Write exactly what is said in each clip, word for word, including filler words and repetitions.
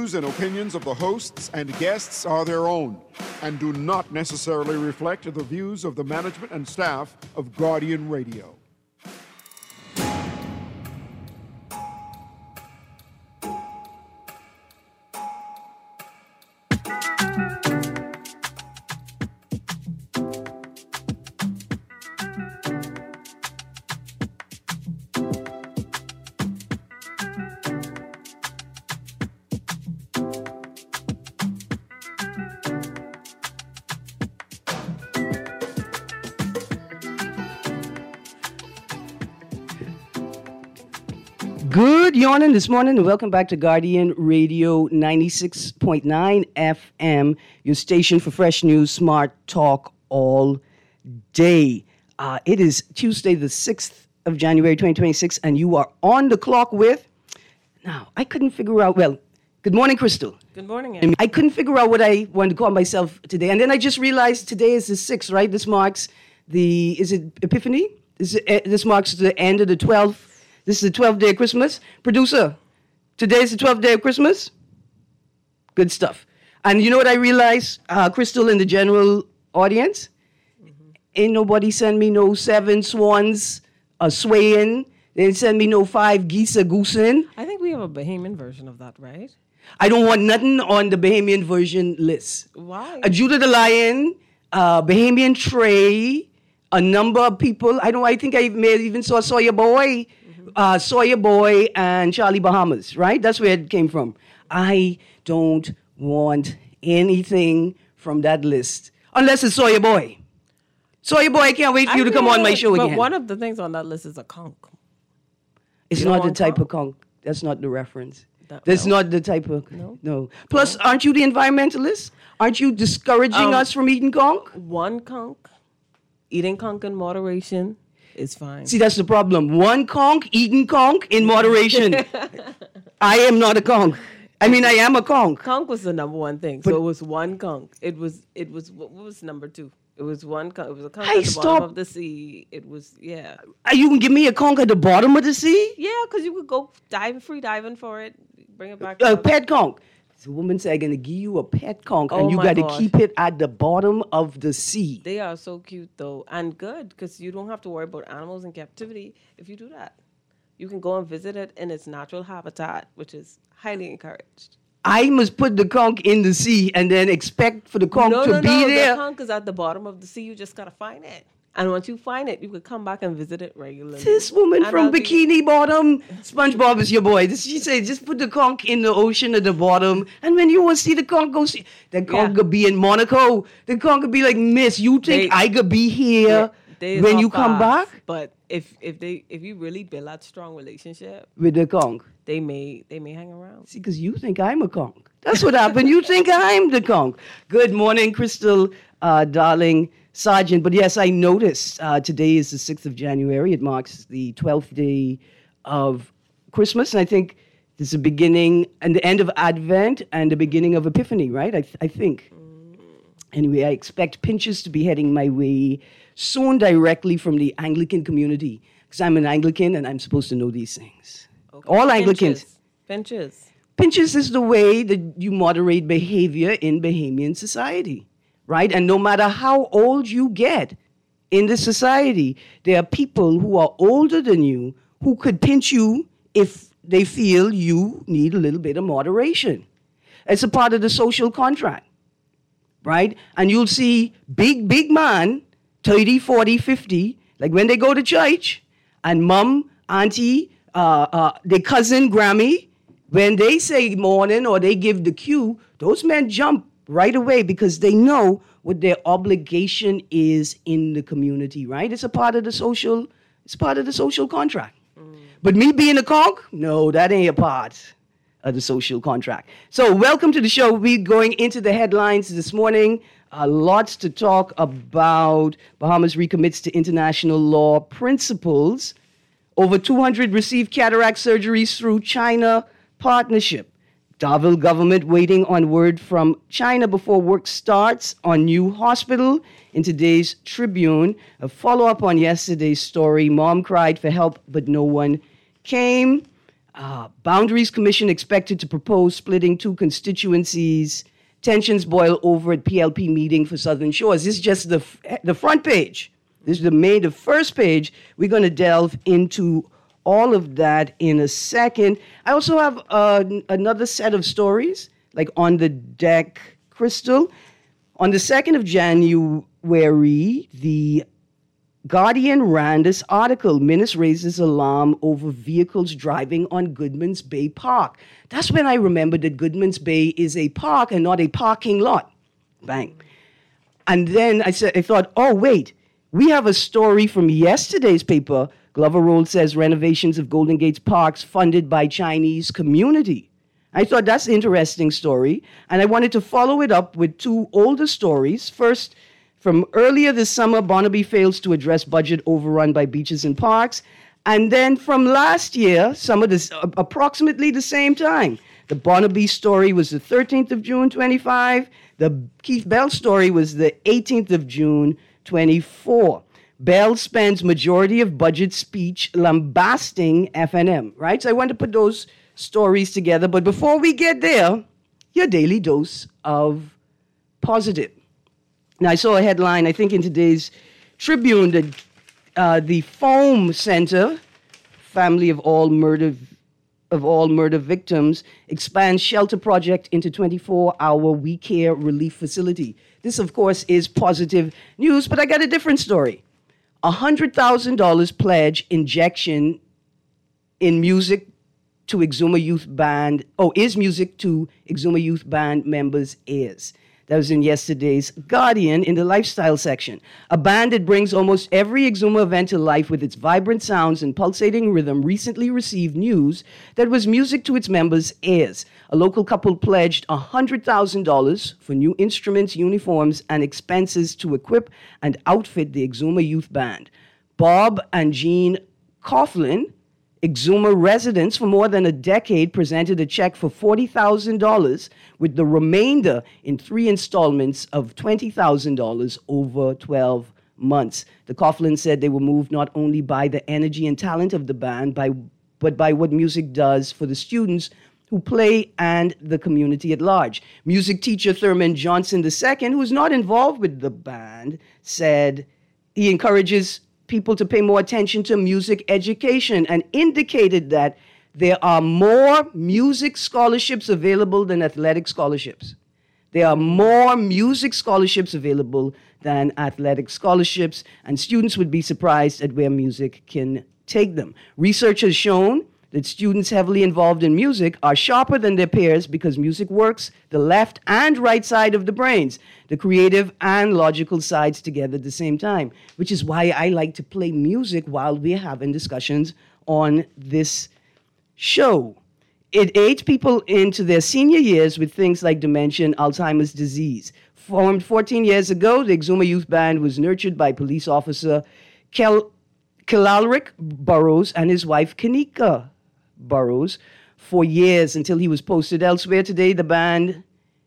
views and opinions of the hosts and guests are their own and do not necessarily reflect the views of the management and staff of Guardian Radio. Good morning this morning and welcome back to Guardian Radio ninety-six point nine F M, your station for fresh news, smart talk all day. Uh, it is Tuesday the sixth of January twenty twenty-six and you are on the clock with, now I couldn't figure out, well, good morning Crystal. Good morning, Andy. I couldn't figure out what I wanted to call myself today and then I just realized today is the sixth, right? This marks the, is it Epiphany? Is it, uh, this marks the end of the twelfth. This is the twelfth day of Christmas. Producer, today is the twelfth day of Christmas? Good stuff. And you know what I realized, uh, Crystal, in the general audience? Mm-hmm. Ain't nobody send me no seven swans a swaying. They didn't send me no five geese a goosing. I think we have a Bahamian version of that, right? I don't want nothing on the Bahamian version list. Why? A Judah the Lion, uh, Bahamian Tray, a number of people. I don't. I think I may have even saw Sawyer Boy. Uh, Sawyer Boy and Charlie Bahamas, right? That's where it came from. I don't want anything from that list unless it's Sawyer Boy. Sawyer Boy, I can't wait for you I to come know, on my show but again. One of the things on that list is a conch. It's You don't not the want type conch? of conch. That's not the reference. That- That's no. not the type of, No? no. Plus, aren't you the environmentalist? Aren't you discouraging Um, us from eating conch? One conch, eating conch in moderation is fine. See, that's the problem. One conch, eating conch in moderation. I am not a conch. I mean, I am a conch. Conch was the number one thing. So it was one conch. It was, it was, what was number two? It was one conch. It was a conch Hey, at the stop. bottom of the sea. It was, yeah. Are you going to give me a conch at the bottom of the sea? Yeah, because you could go diving, free diving for it, bring it back A up. pet conch. The woman said, I'm going to give you a pet conch, Oh and you my got to gosh. keep it at the bottom of the sea. They are so cute, though, and good, because you don't have to worry about animals in captivity if you do that. You can go and visit it in its natural habitat, which is highly encouraged. I must put the conch in the sea and then expect for the conch no, to no, be no, there. the conch is at the bottom of the sea. You just got to find it. And once you find it, you could come back and visit it regularly. This woman And from I'll be- Bikini Bottom, SpongeBob is your boy. This, she said, just put the conch in the ocean at the bottom, and when you want to see the conch, go see. The conch Yeah. could be in Monaco. The conch could be like, Miss, you think They- I could be here They is when not you come far, back But if if they if you really build that strong relationship, with the conch? they may they may hang around. See, because you think I'm a conch. That's what happened. You think I'm the conch. Good morning, Crystal, uh, darling Sergeant. But yes, I noticed uh, today is the sixth of January. It marks the twelfth day of Christmas. And I think this is the beginning and the end of Advent and the beginning of Epiphany, right? I, th- I think. Anyway, I expect pinches to be heading my way soon directly from the Anglican community because I'm an Anglican and I'm supposed to know these things. Okay. All Anglicans. Pinches. Pinches. Pinches is the way that you moderate behavior in Bahamian society, right? And no matter how old you get in this society, there are people who are older than you who could pinch you if they feel you need a little bit of moderation. It's a part of the social contract, right? And you'll see big, big man, thirty, forty, fifty, like when they go to church, and mom, auntie, uh, uh, their cousin, Grammy, when they say morning or they give the cue, those men jump right away because they know what their obligation is in the community, right? It's a part of the social, it's part of the social contract. Mm. But me being a conch, no, that ain't a part of the social contract. So welcome to the show. We're going into the headlines this morning. Uh, lots to talk about. Bahamas recommits to international law principles. Over two hundred received cataract surgeries through China partnership. Davao government waiting on word from China before work starts on new hospital. In today's Tribune, a follow-up on yesterday's story. Mom cried for help, but no one came. Uh, Boundaries Commission expected to propose splitting two constituencies. Tensions boil over at P L P meeting for Southern Shores. This is just the, the front page. This is the main, the first page. We're going to delve into all of that in a second. I also have uh, another set of stories, like on the deck, Crystal. On the second of January, the Guardian ran this article, Menace raises alarm over vehicles driving on Goodman's Bay Park. That's when I remembered that Goodman's Bay is a park and not a parking lot. Bang. And then I said, I thought, oh, wait, we have a story from yesterday's paper. Glover Roll says renovations of Golden Gates parks funded by Chinese community. I thought that's an interesting story, and I wanted to follow it up with two older stories. First, from earlier this summer, Barnaby fails to address budget overrun by beaches and parks. And then from last year, some of this, uh, approximately the same time, the Barnaby story was the thirteenth of June, twenty-five. The Keith Bell story was the eighteenth of June, twenty-four. Bell spends majority of budget speech lambasting F N M, right? So I want to put those stories together. But before we get there, your daily dose of positive. Now, I saw a headline, I think in today's Tribune, that uh, the Foam Center, family of all murder of all murder victims, expands shelter project into twenty-four hour We Care relief facility. This, of course, is positive news, but I got a different story. one hundred thousand dollars pledge injection in music to Exuma Youth Band, oh, is music to Exuma Youth Band members' ears. That was in yesterday's Guardian in the lifestyle section. A band that brings almost every Exuma event to life with its vibrant sounds and pulsating rhythm recently received news that was music to its members' ears. A local couple pledged one hundred thousand dollars for new instruments, uniforms, and expenses to equip and outfit the Exuma Youth Band. Bob and Jean Coughlin, Exuma residents for more than a decade, presented a check for forty thousand dollars with the remainder in three installments of twenty thousand dollars over twelve months. The Coughlin said they were moved not only by the energy and talent of the band, by, but by what music does for the students who play and the community at large. Music teacher Thurman Johnson the Second, who is not involved with the band, said he encourages people to pay more attention to music education and indicated that there are more music scholarships available than athletic scholarships. There are more music scholarships available than athletic scholarships, and students would be surprised at where music can take them. Research has shown that students heavily involved in music are sharper than their peers because music works the left and right side of the brains, the creative and logical sides together at the same time, which is why I like to play music while we're having discussions on this show. It aids people into their senior years with things like dementia and Alzheimer's disease. Formed fourteen years ago, the Exuma Youth Band was nurtured by police officer Kel Kilalric Burrows and his wife Kanika Burrows for years until he was posted elsewhere. Today, the band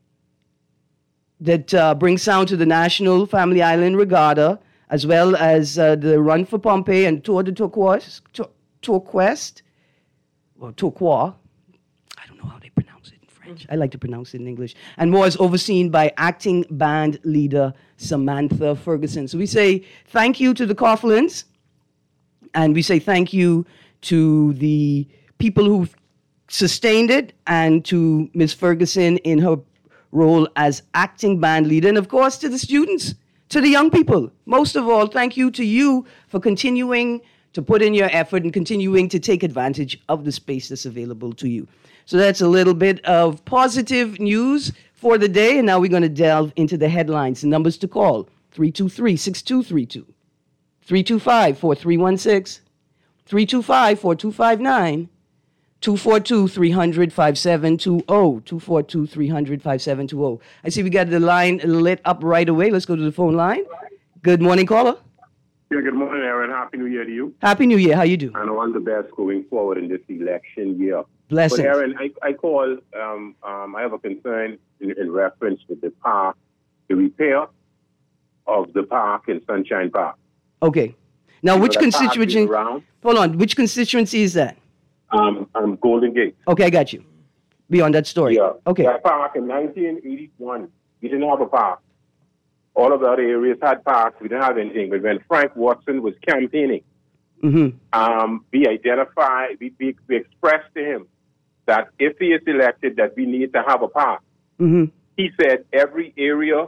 that uh, brings sound to the National Family Island Regatta, as well as uh, the Run for Pompeii and Tour de Turquoise, Turquoise, or Turquoise, I don't know how they pronounce it in French. I like to pronounce it in English. And more is overseen by acting band leader Samantha Ferguson. So we say thank you to the Coughlins, and we say thank you to the people who sustained it and to Miz Ferguson in her role as acting band leader, and of course to the students, to the young people. Most of all, thank you to you for continuing to put in your effort and continuing to take advantage of the space that's available to you. So that's a little bit of positive news for the day, and now we're going to delve into the headlines. The numbers to call, three two three, six two three two, three two five, four three one six, three two five, four two five nine, two four two, three hundred, five seven two zero, two four two, three hundred, five seven two zero. I see we got the line lit up right away. Let's go to the phone line. Good morning, caller. Yeah, good morning, Aaron. Happy New Year to you. Happy New Year. How you do? And all the best going forward in this election year. Blessings. But Aaron, I, I call, um, um, I have a concern in, in reference to the park, the repair of the park in Sunshine Park. Okay. Now, You which know, that park is constituency? around. Hold on. Which constituency is that? Um, um, Golden Gate. Okay, I got you. Beyond that story. Yeah. Okay. That park in nineteen eighty-one, we didn't have a park. All of the other areas had parks. We didn't have anything. But when Frank Watson was campaigning, Mm-hmm. um, we identified, we, we, we expressed to him that if he is elected, that we need to have a park. Mm-hmm. He said every area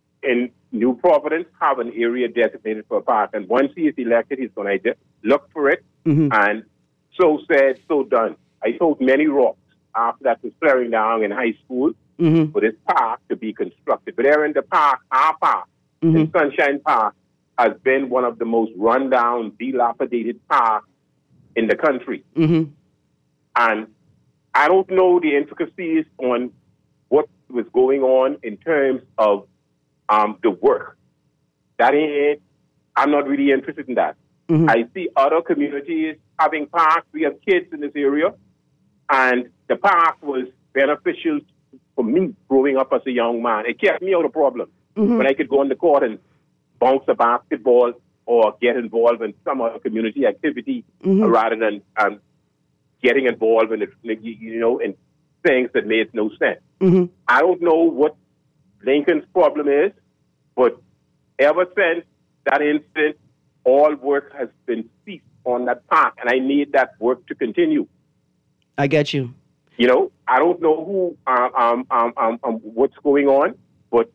in New Providence have an area designated for a park. And once he is elected, he's going to look for it. Mm-hmm. And so said, so done. I told many rocks after that was flaring down in high school Mm-hmm. for this park to be constructed. But there in the park, our park, Mm-hmm. in Sunshine Park, has been one of the most rundown, dilapidated parks in the country. Mm-hmm. And I don't know the intricacies on what was going on in terms of um, the work. That ain't it. I'm not really interested in that. Mm-hmm. I see other communities having parks. We have kids in this area, and the park was beneficial for me growing up as a young man. It kept me out of problems Mm-hmm. when I could go on the court and bounce a basketball or get involved in some other community activity Mm-hmm. rather than um, getting involved in, the, you know, in things that made no sense. Mm-hmm. I don't know what Lincoln's problem is, but ever since that incident, all work has been ceased on that park, and I need that work to continue. I get you. You know, I don't know who, um, um, um, um, um, what's going on, but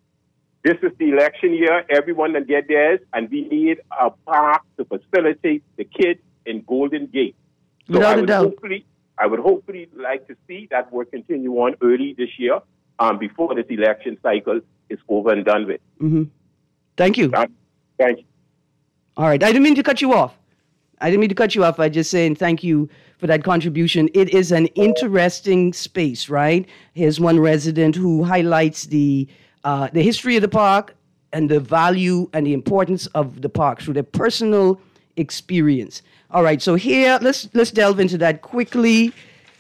this is the election year. Everyone can get theirs, and we need a park to facilitate the kids in Golden Gate. So Without I a would doubt. hopefully, I would hopefully like to see that work continue on early this year, um, before this election cycle is over and done with. Mm-hmm. Thank you. Uh, Thank you. All right. I didn't mean to cut you off. I didn't mean to cut you off by just saying thank you for that contribution. It is an interesting space, right? Here's one resident who highlights the uh, the history of the park and the value and the importance of the park through their personal experience. All right. So here, let's let's delve into that quickly.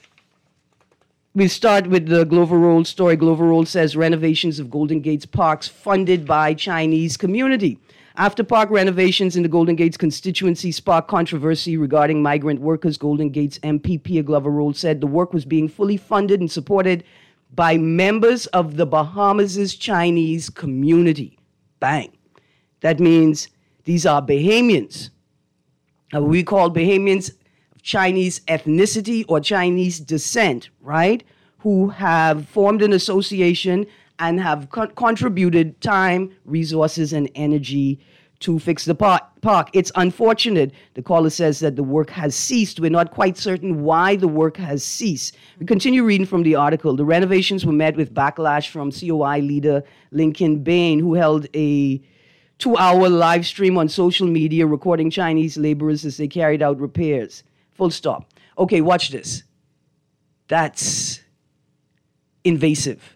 We start with the Glover Roll story. Glover Roll says renovations of Golden Gates parks funded by Chinese community. After park renovations in the Golden Gates constituency sparked controversy regarding migrant workers, Golden Gates M P Pierre Glover Roll said the work was being fully funded and supported by members of the Bahamas' Chinese community. Bang. That means these are Bahamians. Uh, we call Bahamians Chinese ethnicity or Chinese descent, right? Who have formed an association and have co- contributed time, resources, and energy to fix the par- park. It's unfortunate. The caller says that the work has ceased. We're not quite certain why the work has ceased. We continue reading from the article. The renovations were met with backlash from C O I leader Lincoln Bain, who held a two-hour live stream on social media recording Chinese laborers as they carried out repairs. Full stop. Okay, watch this. That's invasive.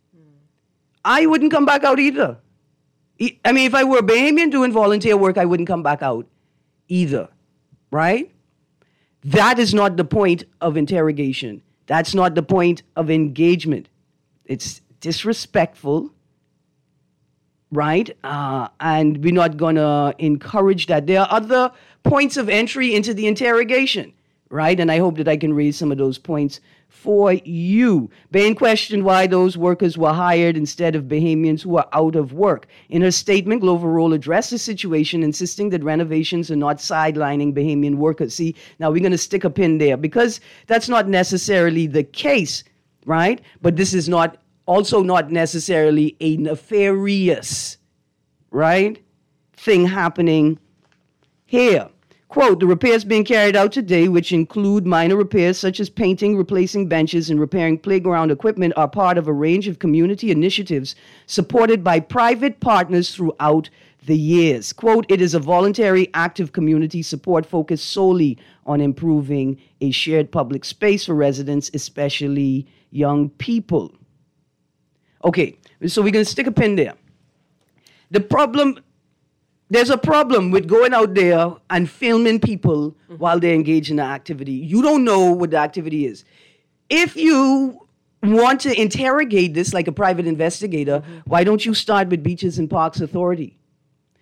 I wouldn't come back out either. I mean, if I were a Bahamian doing volunteer work, I wouldn't come back out either, right? That is not the point of interrogation. That's not the point of engagement. It's disrespectful, right? Uh, and we're not going to encourage that. There are other points of entry into the interrogation, right? And I hope that I can raise some of those points for you. Bain questioned why those workers were hired instead of Bahamians who are out of work. In her statement, Glover Roll addressed the situation, insisting that renovations are not sidelining Bahamian workers. See, now we're going to stick a pin there because that's not necessarily the case, right? But this is not also not necessarily a nefarious, right, thing happening here. Quote, the repairs being carried out today, which include minor repairs such as painting, replacing benches, and repairing playground equipment, are part of a range of community initiatives supported by private partners throughout the years. Quote, it is a voluntary active community support focused solely on improving a shared public space for residents, especially young people. Okay, so we're going to stick a pin there. The problem... There's a problem with going out there and filming people mm-hmm. while they're engaged in the activity. You don't know what the activity is. If you want to interrogate this like a private investigator, mm-hmm. why don't you start with Beaches and Parks Authority?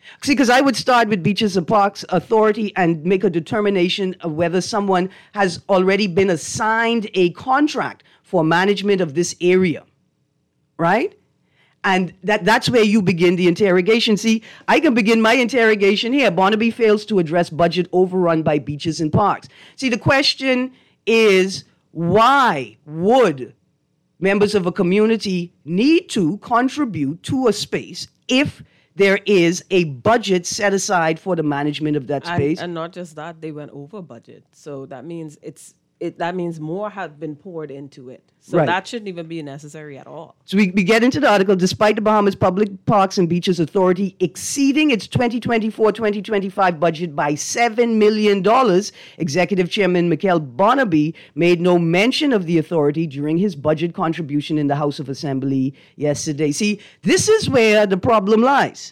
See, because I would start with Beaches and Parks Authority and make a determination of whether someone has already been assigned a contract for management of this area, right? And that, that's where you begin the interrogation. See, I can begin my interrogation here. Barnaby fails to address budget overrun by Beaches and Parks. See, the question is, why would members of a community need to contribute to a space if there is a budget set aside for the management of that space? And, and not just that, they went over budget. So that means it's it. That means more have been poured into it. So Right. that shouldn't even be necessary at all. So we, we get into the article. Despite the Bahamas Public Parks and Beaches Authority exceeding its twenty twenty-four twenty twenty-five budget by seven million dollars, Executive Chairman Michael Barnaby made no mention of the authority during his budget contribution in the House of Assembly yesterday. See, this is where the problem lies.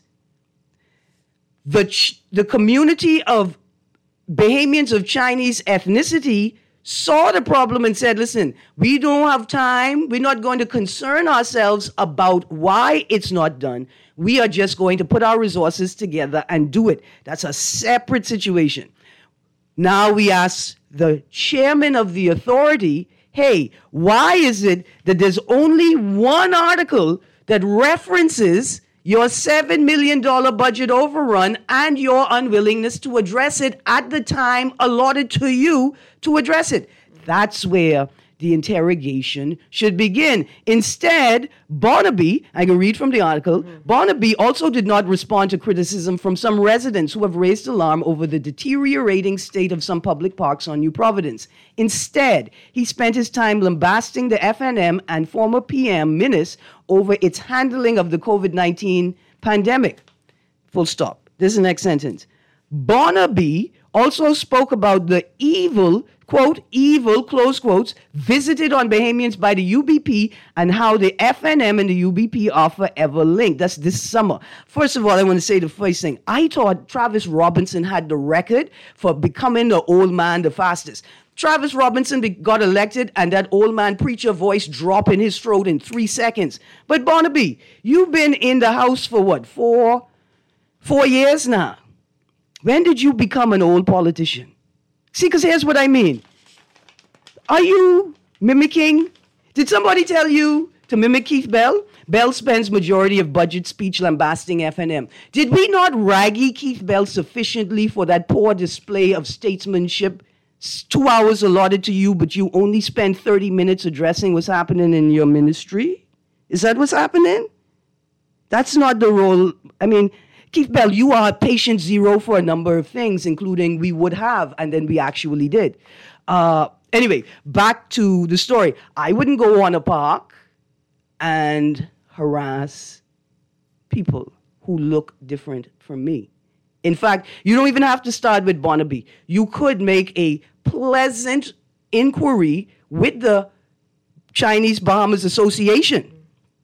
The, ch- the community of Bahamians of Chinese ethnicity saw the problem and said, listen, we don't have time. We're not going to concern ourselves about why it's not done. We are just going to put our resources together and do it. That's a separate situation. Now we ask the chairman of the authority, hey, why is it that there's only one article that references your seven million dollars budget overrun and your unwillingness to address it at the time allotted to you to address it? That's where the interrogation should begin. Instead, Barnaby, I can read from the article, mm-hmm. Barnaby also did not respond to criticism from some residents who have raised alarm over the deteriorating state of some public parks on New Providence. Instead, he spent his time lambasting the F N M and former P M Minnis over its handling of the COVID nineteen pandemic. Full stop. This is the next sentence. Barnaby also spoke about the evil, quote, evil, close quotes, visited on Bahamians by the U B P and how the F N M and the U B P are forever linked. That's this summer. First of all, I want to say the first thing. I thought Travis Robinson had the record for becoming the old man the fastest. Travis Robinson be- got elected and that old man preacher voice dropped in his throat in three seconds. But Barnaby, you've been in the House for what, four, four years now? When did you become an old politician? See, because here's what I mean. Are you mimicking? Did somebody tell you to mimic Keith Bell? Bell spends majority of budget speech lambasting F N M. Did we not raggy Keith Bell sufficiently for that poor display of statesmanship? Two hours allotted to you, but you only spend thirty minutes addressing what's happening in your ministry? Is that what's happening? That's not the role. I mean, Keith Bell, you are patient zero for a number of things, including we would have, and then we actually did. Uh, anyway, back to the story. I wouldn't go on a park and harass people who look different from me. In fact, you don't even have to start with Barnaby. You could make a pleasant inquiry with the Chinese Bahamas Association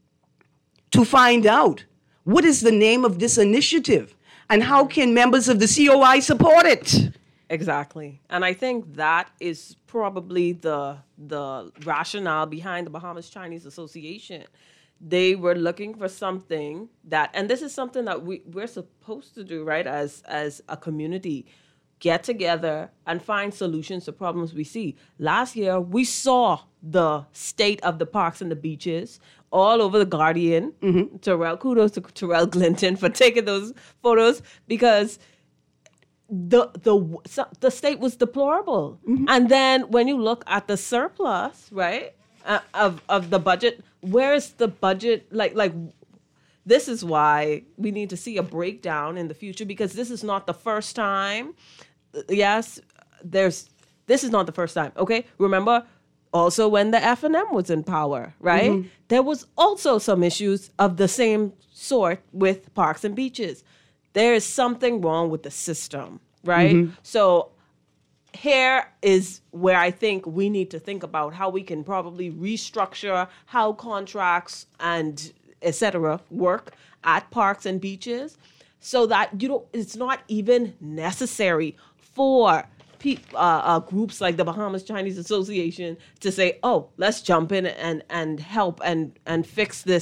to find out what is the name of this initiative and how can members of the C O I support it? Exactly. And I think that is probably the the rationale behind the Bahamas Chinese Association. They were looking for something that, and this is something that we, we're supposed to do, right, as as a community, get together and find solutions to problems we see. Last year, we saw the state of the parks and the beaches all over the Guardian. Mm-hmm. Terrell, kudos to Terrell Clinton for taking those photos, because the the the state was deplorable. Mm-hmm. And then when you look at the surplus, right, uh, of of the budget, where's the budget? Like like this is why we need to see a breakdown in the future, because this is not the first time. Yes, there's this is not the first time. Okay, remember also when the F N M was in power, right? Mm-hmm. There was also some issues of the same sort with parks and beaches. There is something wrong with the system, right? Mm-hmm. So here is where I think we need to think about how we can probably restructure how contracts and et cetera work at parks and beaches, so that you don't. It's not even necessary for pe- uh, uh, groups like the Bahamas Chinese Association to say, "Oh, let's jump in and and help and and fix this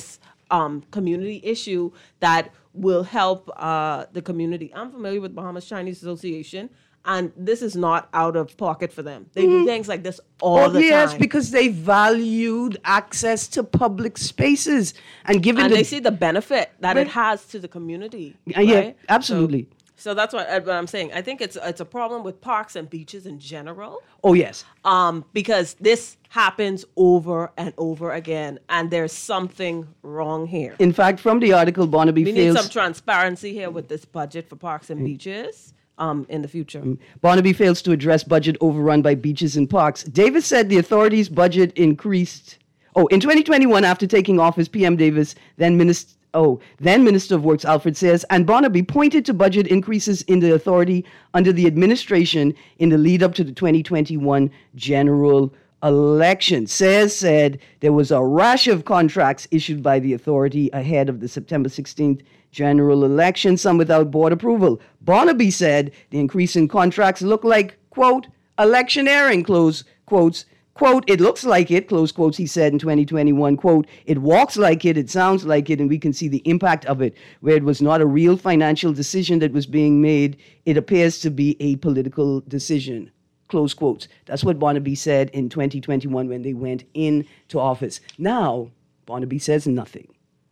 um, community issue that will help uh, the community. I'm familiar with Bahamas Chinese Association, and this is not out of pocket for them. They do things like this all Oh, the yes, time. because they valued access to public spaces and given and the they see the benefit that Right. it has to the community. Uh, yeah, right? absolutely. So, so that's what, uh, what I'm saying. I think it's it's a problem with parks and beaches in general. Oh, yes. Um, because this happens over and over again, and there's something wrong here. In fact, from the article, Barnaby We need fails. some transparency here with this budget for parks and beaches um, in the future. Barnaby fails to address budget overrun by beaches and parks. Davis said the authority's budget increased. Oh, in twenty twenty-one, after taking office, P M Davis, then Minister, oh, then Minister of Works Alfred Sayers, and Barnaby pointed to budget increases in the authority under the administration in the lead up to the twenty twenty-one general election. Sayers said there was a rash of contracts issued by the authority ahead of the September sixteenth general election, some without board approval. Barnaby said the increase in contracts looked like, quote, electioneering, close quotes. Quote, it looks like it, close quotes, he said in twenty twenty-one, quote, it walks like it, it sounds like it, and we can see the impact of it. Where it was not a real financial decision that was being made, it appears to be a political decision, close quotes. That's what Barnaby said in twenty twenty-one when they went into office. Now, Barnaby says nothing.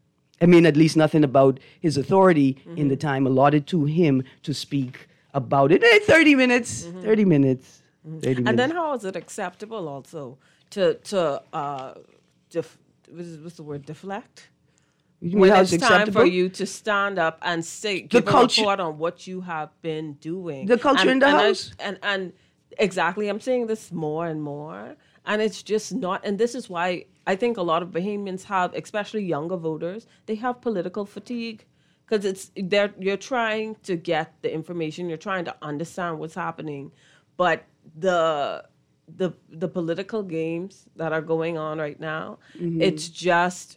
I mean, at least nothing about his authority mm-hmm. in the time allotted to him to speak about it. Hey, thirty minutes, mm-hmm. thirty minutes. And then how is it acceptable also to to uh, def, what's, what's the word, deflect? You when mean it's time acceptable? for you to stand up and say, give culture, a report on what you have been doing. The culture and, in the and house. I, and, and exactly, I'm saying this more and more. And it's just not, and this is why I think a lot of Bahamians have, especially younger voters, they have political fatigue. Because it's they're you're trying to get the information, you're trying to understand what's happening, but the the the political games that are going on right now, mm-hmm. it's just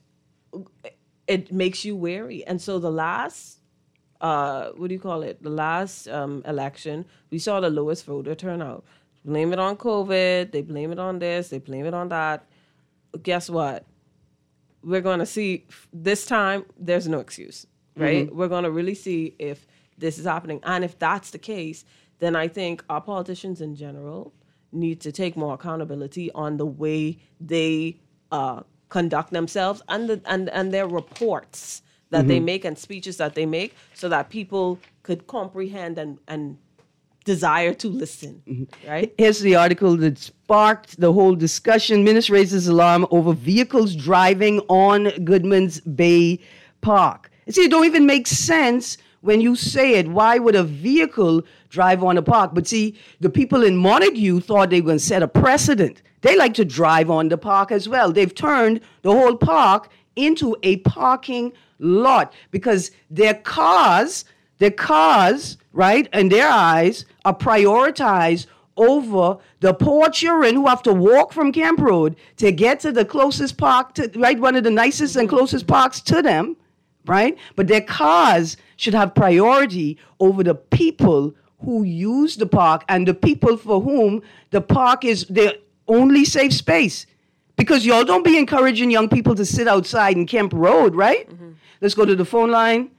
it makes you wary. And so the last uh, what do you call it? The last um, election, we saw the lowest voter turnout. Blame it on COVID. They blame it on this. They blame it on that. Guess what? We're going to see this time. There's no excuse, right? Mm-hmm. We're going to really see if this is happening, and if that's the case, then I think our politicians in general need to take more accountability on the way they uh, conduct themselves and the, and and their reports that mm-hmm. they make and speeches that they make, so that people could comprehend and and desire to listen, mm-hmm. right? Here's the article that sparked the whole discussion. Minister raises alarm over vehicles driving on Goodman's Bay Park. See, it don't even make sense when you say it. Why would a vehicle drive on a park? But see, the people in Montague thought they were going to set a precedent. They like to drive on the park as well. They've turned the whole park into a parking lot because their cars, their cars, right, in their eyes, are prioritized over the poor children who have to walk from Camp Road to get to the closest park, to, right, one of the nicest and closest parks to them, right? But their cars should have priority over the people who use the park and the people for whom the park is their only safe space. Because y'all don't be encouraging young people to sit outside in Kemp Road, right? Mm-hmm. Let's go to the phone line.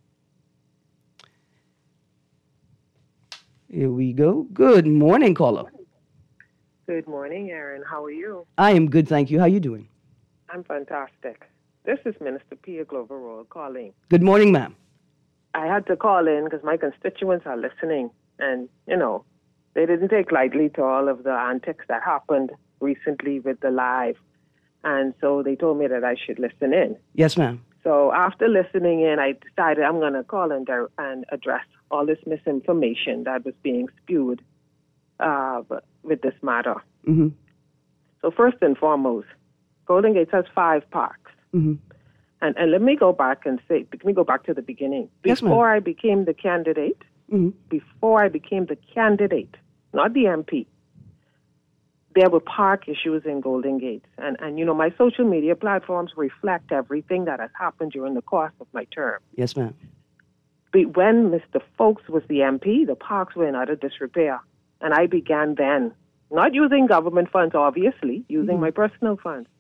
Here we go. Good morning, caller. Good morning, Aaron. How are you? I am good, thank you. How you doing? I'm fantastic. This is Minister Pia Glover Roll calling. Good morning, ma'am. I had to call in because my constituents are listening. And, you know, they didn't take lightly to all of the antics that happened recently with the live. And so they told me that I should listen in. Yes, ma'am. So after listening in, I decided I'm going to call in there and address all this misinformation that was being spewed uh, with this matter. Mm-hmm. So first and foremost, Golden Gates has five parks. Mm-hmm. And and let me go back and say, let me go back to the beginning. Before yes, I became the candidate, mm-hmm. before I became the candidate, not the M P, there were park issues in Golden Gates. And, and, you know, my social media platforms reflect everything that has happened during the course of my term. Yes, ma'am. But when Mister Folks was the M P, the parks were in utter disrepair. And I began then, not using government funds, obviously, using mm-hmm. my personal funds,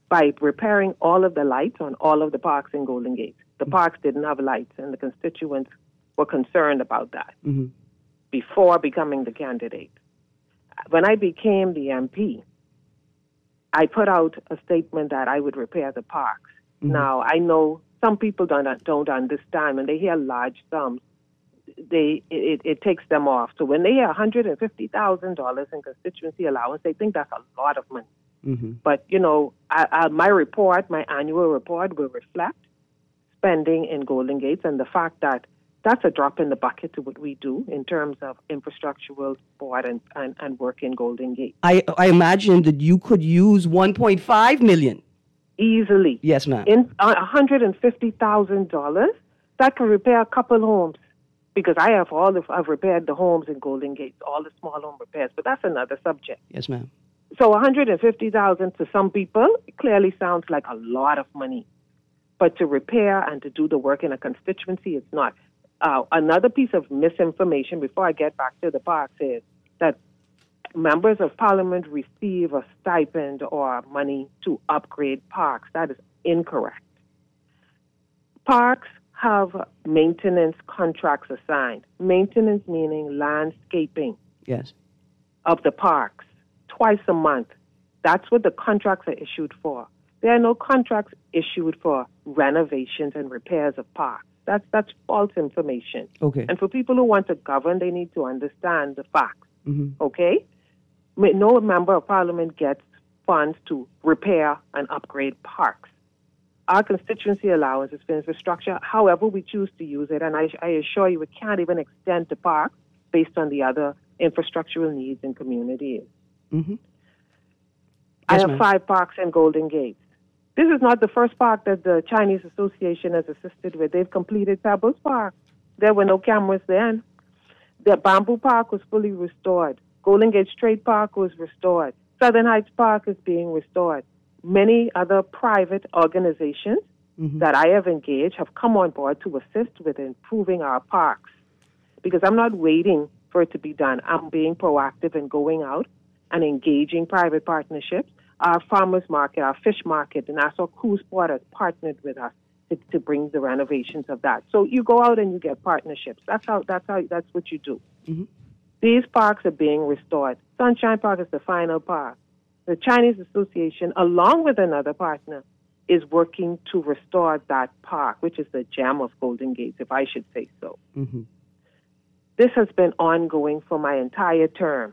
by repairing all of the lights on all of the parks in Golden Gate. The mm-hmm. parks didn't have lights, and the constituents were concerned about that mm-hmm. before becoming the candidate. When I became the M P, I put out a statement that I would repair the parks. Mm-hmm. Now, I know some people don't, don't understand. When they hear large sums, they it, it takes them off. So when they hear one hundred fifty thousand dollars in constituency allowance, they think that's a lot of money. Mm-hmm. But, you know, I, I, my report, my annual report will reflect spending in Golden Gates and the fact that that's a drop in the bucket to what we do in terms of infrastructural support and, and, and work in Golden Gate. I, I imagine that you could use one point five million dollars. Easily. Yes, ma'am. In uh, one hundred fifty thousand dollars, that can repair a couple homes. Because I have all the, I've repaired the homes in Golden Gate, all the small home repairs, but that's another subject. Yes, ma'am. So one hundred fifty thousand dollars to some people, it clearly sounds like a lot of money. But to repair and to do the work in a constituency, it's not. Uh, another piece of misinformation before I get back to the parks is that members of parliament receive a stipend or money to upgrade parks. That is incorrect. Parks have maintenance contracts assigned. Maintenance meaning landscaping. Yes. Of the parks twice a month. That's what the contracts are issued for. There are no contracts issued for renovations and repairs of parks. That's that's false information. Okay. And for people who want to govern, they need to understand the facts. Mm-hmm. Okay? No member of parliament gets funds to repair and upgrade parks. Our constituency allowance is for infrastructure, however we choose to use it, and I, I assure you it can't even extend to parks based on the other infrastructural needs in communities. Mm-hmm. Yes, I have ma'am. five parks in Golden Gate. This is not the first park that the Chinese Association has assisted with. They've completed Pebbles Park. There were no cameras then. The Bamboo Park was fully restored. Golden Gate Straight Park was restored. Southern Heights Park is being restored. Many other private organizations mm-hmm. that I have engaged have come on board to assist with improving our parks. Because I'm not waiting for it to be done. I'm being proactive and going out and engaging private partnerships. Our farmers market, our fish market, the Nassau Cruise Port has partnered with us to, to bring the renovations of that. So you go out and you get partnerships. That's how. That's how. That's what you do. Mm-hmm. These parks are being restored. Sunshine Park is the final park. The Chinese Association, along with another partner, is working to restore that park, which is the gem of Golden Gates, if I should say so. Mm-hmm. This has been ongoing for my entire term.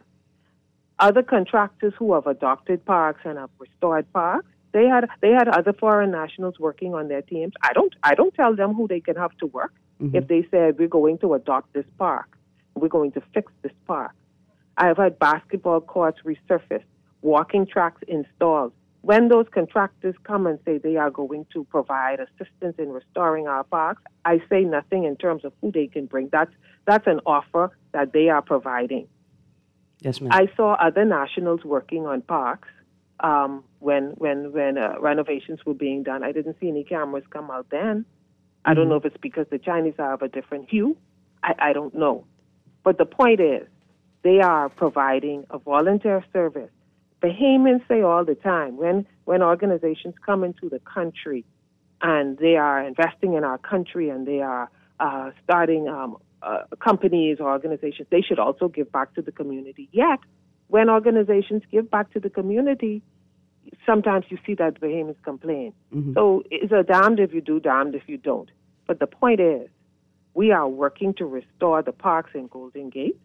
Other contractors who have adopted parks and have restored parks, they had they had other foreign nationals working on their teams. I don't I don't tell them who they can have to work. Mm-hmm. If they said we're going to adopt this park, we're going to fix this park. I have had basketball courts resurfaced, walking tracks installed. When those contractors come and say they are going to provide assistance in restoring our parks, I say nothing in terms of who they can bring. That's that's an offer that they are providing. Yes, ma'am. I saw other nationals working on parks um, when when when uh, renovations were being done. I didn't see any cameras come out then. Mm-hmm. I don't know if it's because the Chinese are of a different hue. I, I don't know. But the point is, they are providing a volunteer service. Bahamians say all the time, when, when organizations come into the country and they are investing in our country and they are uh, starting um, uh, companies or organizations, they should also give back to the community. Yet, when organizations give back to the community, sometimes you see that Bahamians complain. Mm-hmm. So it's a damned if you do, damned if you don't. But the point is, we are working to restore the parks in Golden Gate.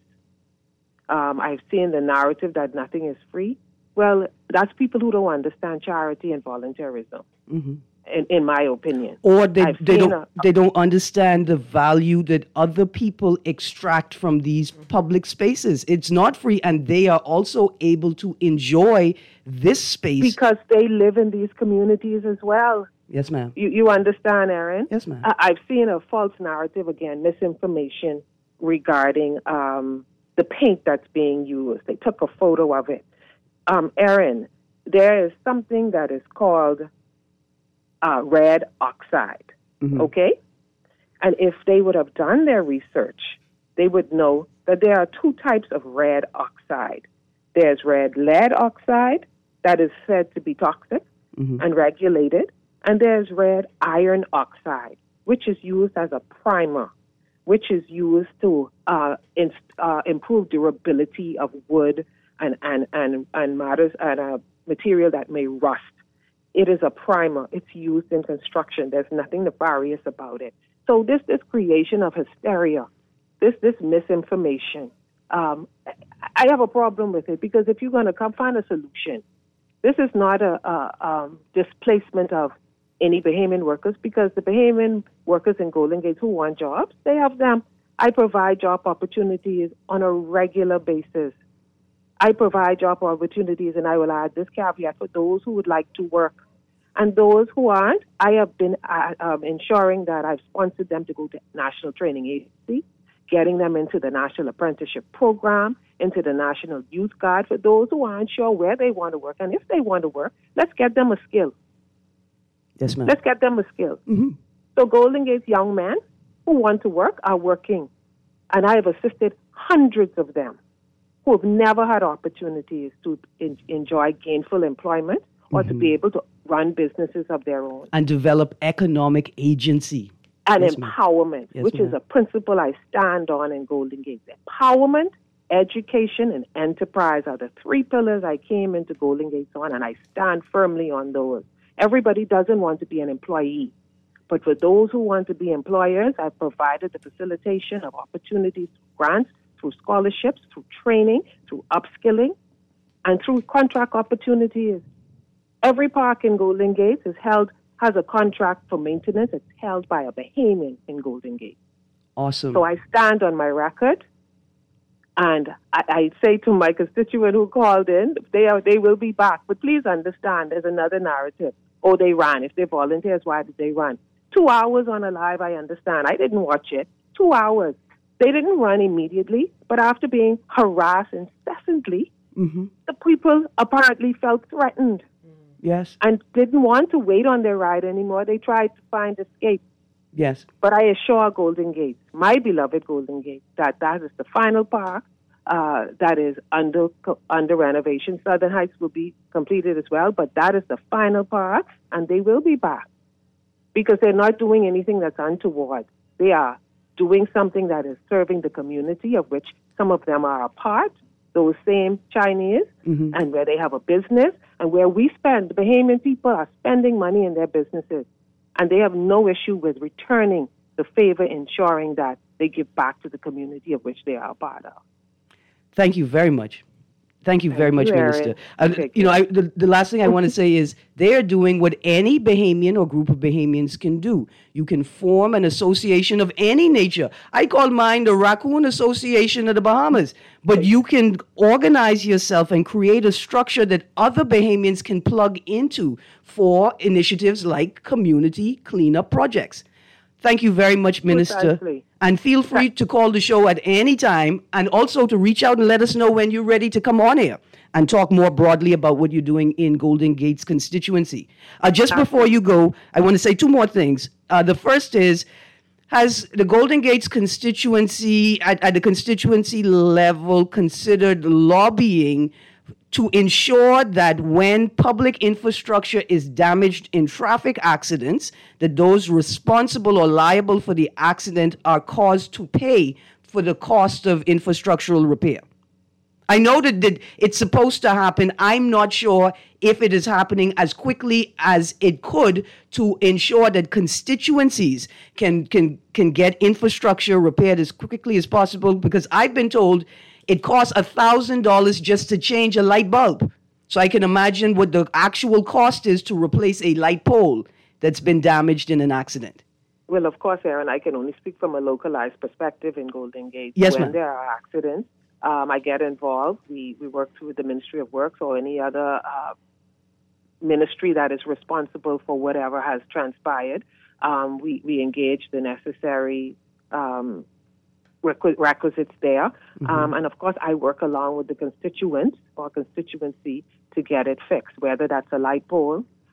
Um, I've seen the narrative that nothing is free. Well, that's people who don't understand charity and volunteerism, mm-hmm. in, in my opinion. Or they, they, don't, a, they don't understand the value that other people extract from these public spaces. It's not free, and they are also able to enjoy this space. Because they live in these communities as well. Yes, ma'am. You, you understand, Erin? Yes, ma'am. I, I've seen a false narrative, again, misinformation regarding um, the paint that's being used. They took a photo of it. Um, Erin, there is something that is called uh, red oxide, mm-hmm. okay? And if they would have done their research, they would know that there are two types of red oxide. There's red lead oxide that is said to be toxic, mm-hmm. and regulated. And there's red iron oxide, which is used as a primer, which is used to uh, inst- uh, improve durability of wood and, and, and, and matters and uh, material that may rust. It is a primer. It's used in construction. There's nothing nefarious about it. So this this creation of hysteria, this this misinformation, um, I have a problem with it because if you're going to come find a solution, this is not a, a um, displacement of any Bahamian workers, because the Bahamian workers in Golden Gate who want jobs, they have them. I provide job opportunities on a regular basis. I provide job opportunities, and I will add this caveat for those who would like to work. And those who aren't, I have been uh, um, ensuring that I've sponsored them to go to National Training Agency, getting them into the National Apprenticeship Program, into the National Youth Guide for those who aren't sure where they want to work. And if they want to work, let's get them a skill. Yes, ma'am. Let's get them a skill. Mm-hmm. So Golden Gate's young men who want to work are working. And I have assisted hundreds of them who have never had opportunities to in, enjoy gainful employment or mm-hmm. to be able to run businesses of their own. And develop economic agency. And yes, empowerment, yes, which ma'am. is a principle I stand on in Golden Gate. Empowerment, education, and enterprise are the three pillars I came into Golden Gates on, and I stand firmly on those. Everybody doesn't want to be an employee. But for those who want to be employers, I've provided the facilitation of opportunities through grants, through scholarships, through training, through upskilling, and through contract opportunities. Every park in Golden Gate is held, has a contract for maintenance. It's held by a Bahamian in Golden Gate. Awesome. So I stand on my record, and I, I say to my constituent who called in, they are, they will be back. But please understand, there's another narrative. Oh, they ran. If they're volunteers, why did they run? Two hours on a live, I understand. I didn't watch it. Two hours. They didn't run immediately, but after being harassed incessantly, mm-hmm. the people apparently felt threatened. Yes. And didn't want to wait on their ride anymore. They tried to find escape. Yes. But I assure Golden Gate, my beloved Golden Gate, that that is the final park uh, that is under under renovation. Southern Heights will be completed as well, but that is the final park, and they will be back because they're not doing anything that's untoward. They are doing something that is serving the community, of which some of them are a part, those same Chinese, mm-hmm. and where they have a business, and where we spend, the Bahamian people are spending money in their businesses, and they have no issue with returning the favor, ensuring that they give back to the community of which they are a part of. Thank you very much. Thank you Thank very you, much, Erin. Minister. Uh, you know, I, the, the last thing I want to say is they are doing what any Bahamian or group of Bahamians can do. You can form an association of any nature. I call mine the Raccoon Association of the Bahamas. But you can organize yourself and create a structure that other Bahamians can plug into for initiatives like community cleanup projects. Thank you very much, Minister. Precisely. And feel free to call the show at any time, and also to reach out and let us know when you're ready to come on here and talk more broadly about what you're doing in Golden Gate's constituency. Uh, just before you go, I want to say two more things. Uh, the first is, has the Golden Gates constituency, at, at the constituency level, considered lobbying to ensure that when public infrastructure is damaged in traffic accidents, that those responsible or liable for the accident are caused to pay for the cost of infrastructural repair? I know that, that it's supposed to happen. I'm not sure if it is happening as quickly as it could to ensure that constituencies can, can, can get infrastructure repaired as quickly as possible, because I've been told it costs one thousand dollars just to change a light bulb. So I can imagine what the actual cost is to replace a light pole that's been damaged in an accident. Well, of course, Erin, I can only speak from a localized perspective in Golden Gate. Yes, when ma'am. there are accidents, um, I get involved. We, we work through the Ministry of Works or any other uh, ministry that is responsible for whatever has transpired. Um, we, we engage the necessary um requisites there. Mm-hmm. Um, and of course, I work along with the constituents or constituency to get it fixed, whether that's a light pole,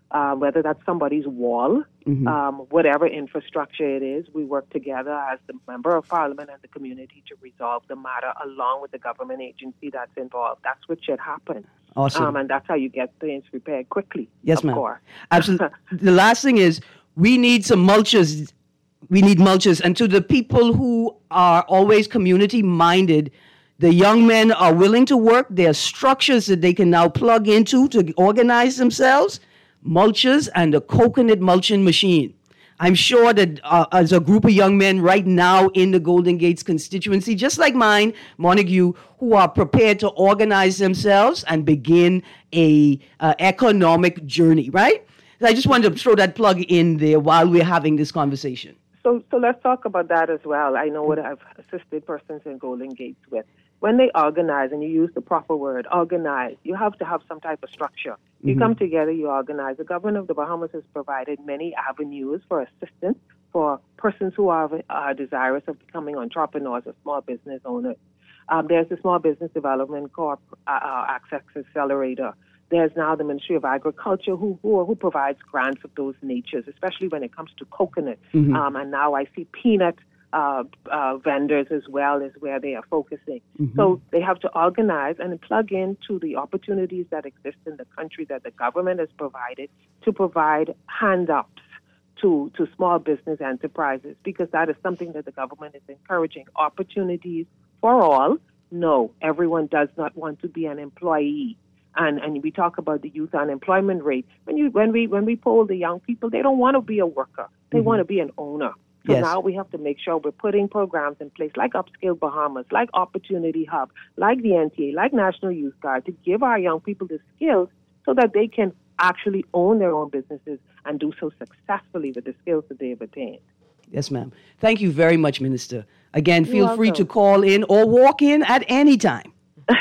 uh, whether that's somebody's wall, mm-hmm. um, whatever infrastructure it is, we work together as the member of parliament and the community to resolve the matter along with the government agency that's involved. That's what should happen. Awesome. Um, and that's how you get things repaired quickly. Yes, of ma'am. course. Absolutely. The last thing is we need some mulches. We need mulches. And to the people who are always community-minded, the young men are willing to work. There are structures that they can now plug into to organize themselves, mulches and a coconut mulching machine. I'm sure that uh, as a group of young men right now in the Golden Gates constituency, just like mine, Montague, who are prepared to organize themselves and begin a uh, economic journey, right? I just wanted to throw that plug in there while we're having this conversation. So, so let's talk about that as well. I know what I've assisted persons in Golden Gates with. When they organize, and you use the proper word, organize, you have to have some type of structure. You mm-hmm. come together, you organize. The government of the Bahamas has provided many avenues for assistance for persons who are, are desirous of becoming entrepreneurs or small business owners. Um, there's the Small Business Development Corp uh, uh, Access Accelerator. There's now the Ministry of Agriculture who, who who provides grants of those natures, especially when it comes to coconut. Mm-hmm. Um, and now I see peanut uh, uh, vendors as well is where they are focusing. Mm-hmm. So they have to organize and plug into the opportunities that exist in the country that the government has provided to provide hand-ups to, to small business enterprises, because that is something that the government is encouraging. Opportunities for all. No, everyone does not want to be an employee. And and we talk about the youth unemployment rate. When you when we when we poll the young people, they don't want to be a worker. They mm-hmm. want to be an owner. So yes. now we have to make sure we're putting programs in place like Upscale Bahamas, like Opportunity Hub, like the N T A, like National Youth Guard to give our young people the skills so that they can actually own their own businesses and do so successfully with the skills that they have attained. Yes, ma'am. Thank you very much, Minister. Again, feel You're free welcome. to call in or walk in at any time.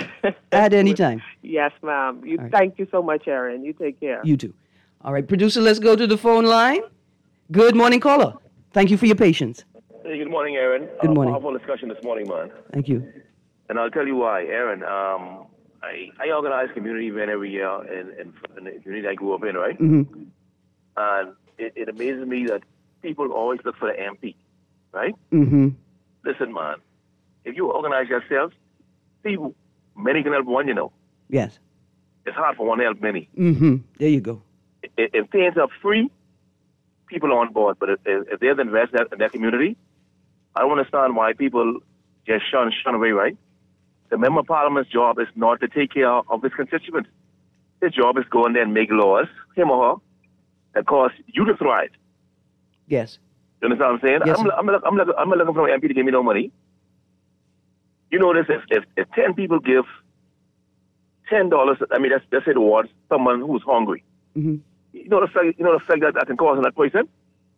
At any time. Yes, ma'am. You, right. Thank you so much, Erin. You take care. You too. All right, producer, let's go to the phone line. Good morning, caller. Thank you for your patience. Hey, good morning, Erin. Good morning. Uh, powerful discussion this morning, man. Thank you. And I'll tell you why, Erin. Um, I, I organize community event every year in, in, in the community I grew up in, right? Mm-hmm. And it, it amazes me that people always look for the M P, right? Mm-hmm. Listen, man, if you organize yourself, people, many can help one, you know. Yes. It's hard for one to help many. Mm-hmm. There you go. If, if things are free, people are on board. But if, if there's investment in their community, I don't understand why people just shun, shun away, right? The member of parliament's job is not to take care of his constituents. His job is to go in there and make laws, him or her, that cause you to thrive. Yes. You understand what I'm saying? Yes, I'm, I'm, I'm, I'm, I'm looking for an M P to give me no money. You know this, if, if, if ten people give ten dollars, I mean, that's, that's it towards someone who's hungry. Mm-hmm. You know the fact, you know the fact that that can cause that person?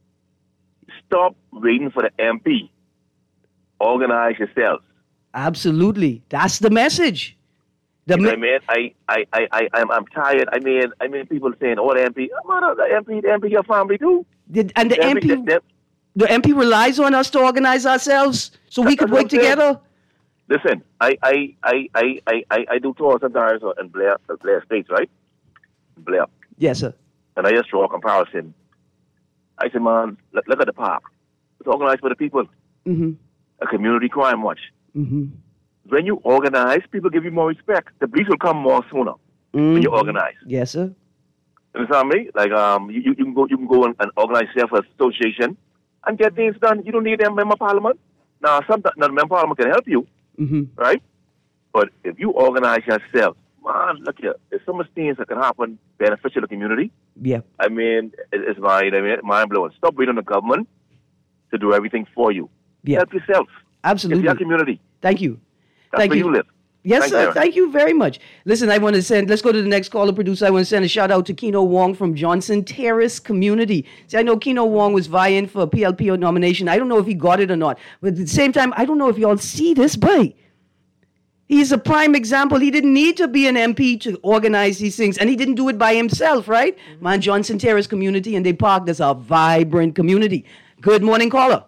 Stop waiting for the M P. Organize yourselves. Absolutely. That's the message. The You know me- what I mean? I, I, I, I, I'm, I'm tired. I mean, I mean, people saying, oh, the M P, oh, the M P, the M P, your family too. the, and the, The M P, the- the- the M P relies on us to organize ourselves so we That's could what work I'm saying. together. Listen, I, I, I, I, I, I, I do tours sometimes in Blair, Blair States, right? Blair. Yes, sir. And I just draw a comparison. I said, man, look, look at the park. It's organized for the people. Mm-hmm. A community crime watch. Mm-hmm. When you organize, people give you more respect. The police will come more sooner Mm-hmm. when you organize. Yes, sir. You understand me? Like um, you, you, you can go, you can go and, and organize yourself as an association and get things done. You don't need a member of parliament. Now, some now, the member of parliament can help you, Mm-hmm. right? But if you organize yourself, man, look here, there's so much things that can happen beneficial to the community. Yeah. I mean, it, it's mind, I mean, mind blowing. Stop waiting on the government to do everything for you. Yeah. Help yourself. Absolutely. It's your community. Thank you. That's Thank where you. you live. Yes, Thanks, sir. Aaron. Thank you very much. Listen, I want to send, let's go to the next caller, producer. I want to send a shout out to Keno Wong from Johnson Terrace Community. See, I know Keno Wong was vying for a P L P O nomination. I don't know if he got it or not. But at the same time, I don't know if y'all see this boy. He's a prime example. He didn't need to be an M P to organize these things. And he didn't do it by himself, right? Mm-hmm. Man, Johnson Terrace Community, and they park. That's a vibrant community. Good morning, caller.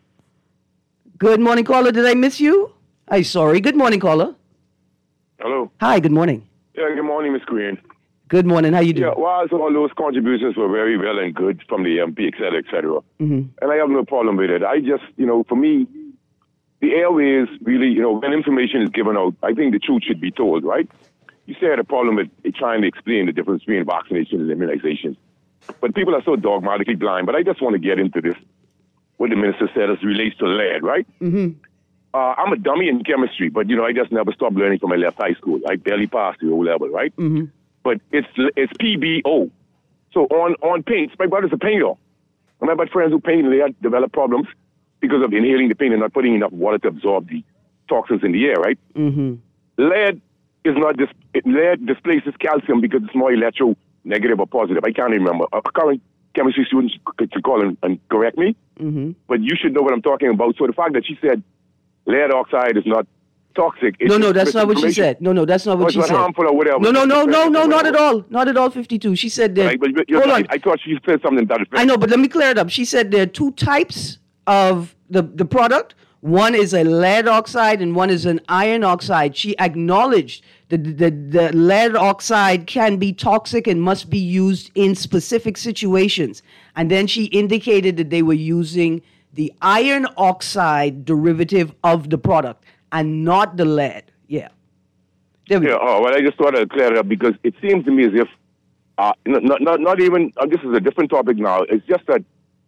Good morning, caller. Did I miss you? I'm sorry. Good morning, caller. Hello. Hi, good morning. Yeah, good morning, Miss Green. Good morning. How you doing? Yeah, whilst all those contributions were very well and good from the M P, et cetera, et cetera, mm-hmm. and I have no problem with it. I just, you know, for me, the airways really, you know, when information is given out, I think the truth should be told, right? You say I had a problem with trying to explain the difference between vaccination and immunization. But people are so dogmatically blind. But I just want to get into this, what the minister said as it relates to lead, right? Mm-hmm. Uh, I'm a dummy in chemistry, but, you know, I just never stopped learning from my left high school. I barely passed the O level, right? Mm-hmm. But it's it's P B O. So on, on paints, my brother's a painter. And I've got friends who paint and they had developed problems because of inhaling the paint and not putting enough water to absorb the toxins in the air, right? Mm-hmm. Lead is not dis- lead displaces calcium because it's more electro negative or positive. I can't remember. A current chemistry student could call and, and correct me, mm-hmm. but you should know what I'm talking about. So the fact that she said lead oxide is not toxic. No, no, that's not what she said. No, no, that's not what she said. Harmful or whatever. No, no, no, no, no, not at all. Not at all, fifty-two. She said that. Right, but, but hold right. on. I thought she said something that is I know, but let me clear it up. She said there are two types of the, the product. One is a lead oxide and one is an iron oxide. She acknowledged that the, the lead oxide can be toxic and must be used in specific situations. And then she indicated that they were using the iron oxide derivative of the product and not the lead. Yeah. There we yeah, go. Oh, well, I just thought I'd clear it up because it seems to me as if, uh, not, not, not even, uh, this is a different topic now. It's just that